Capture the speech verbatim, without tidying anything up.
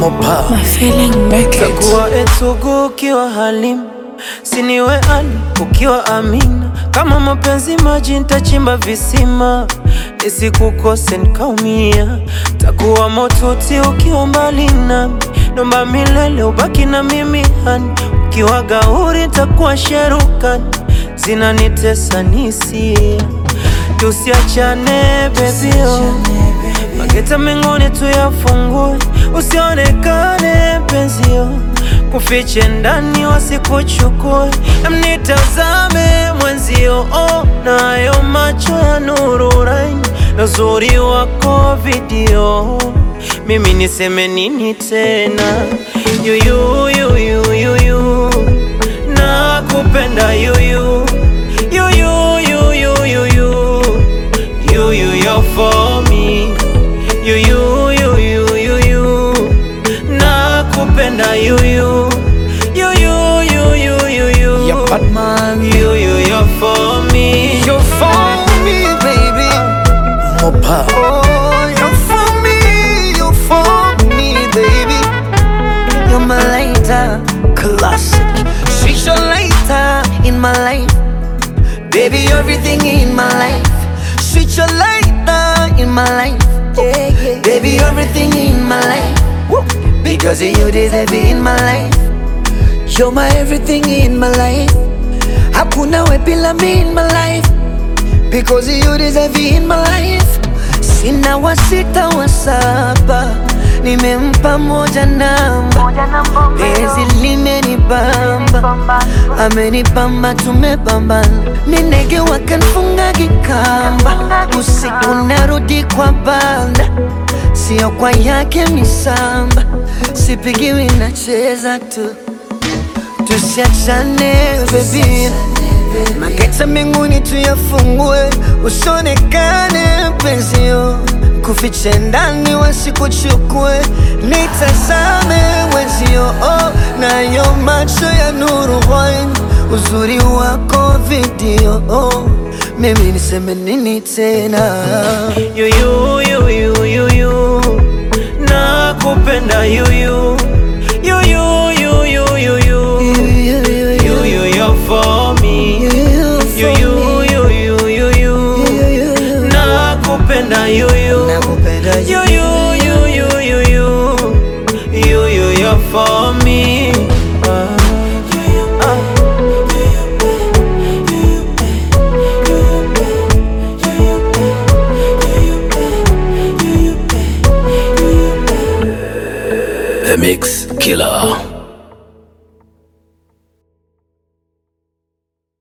Mopa. My feeling make it. Takuwa Etugu ukiwa Halim, siniwe Ali ukiwa Amina. Kama mapenzi maji nitachimba visima, nisikukose nikaumia. Takuwa Motuti ukiwa mbali nami, nomba milele ubaki na mimi hani. Ukiwa Gauri takuwa Sherukani, zinanitesa nisia. Tusiachane baby oh, mageta mengine tuyafungue. Usionekane penzi oh, kufiche ndani wasikuchukue. Mnitazame mwenzio oh, nayo macho ya nuru raini, na uzuri wako video. Mimi niseme nini tena? Yuyu yuyu yuyu, nakupenda yuyu yuyu yuyu yuyu, yuyu you're for me. Yuyu yuyu yuyu, nakupenda yuyu yuyu yuyu yuyu. Yeah, Batman. Yuyu you're for me. You're for me, baby. Mopa. Oh, you're for me, you're for me, baby. You're my lighter, Classic. she's your lighter in my life. Baby, everything in my life. She's your lighter in my life. Yeah, yeah. Baby, everything in my life. Woo. Because of you deserve it in my life. You're my everything in my life. Hakuna we bila me in my life. Because of you deserve it in my life. Sina wa sita wa saba, nimempa moja namba. Penzi limenibamba, amenibamba tumebambana. Ninege wakanfunga kikamba, usiku narudi kwa banda. Sio kwa yake misamba, sipigiwi nacheza tu. Tusiachane baby, mageta mengine tuyafungue. Usionekane penzio, kufiche ndani wasikuchukue. Nitazame mwenzio oh, nayo macho ya nuru wine, uzuri wako video oh. Mimi niseme nini tena? Yuyu yuyu yuyu, nakupenda yuyu yuyu yuyu yuyu, yuyu you're for me. Yuyu yuyu yuyu, nakupenda yuyu Nakupenda you. yuyu yuyu yuyu, yuyu you're for me. Ah. The Mix Killer.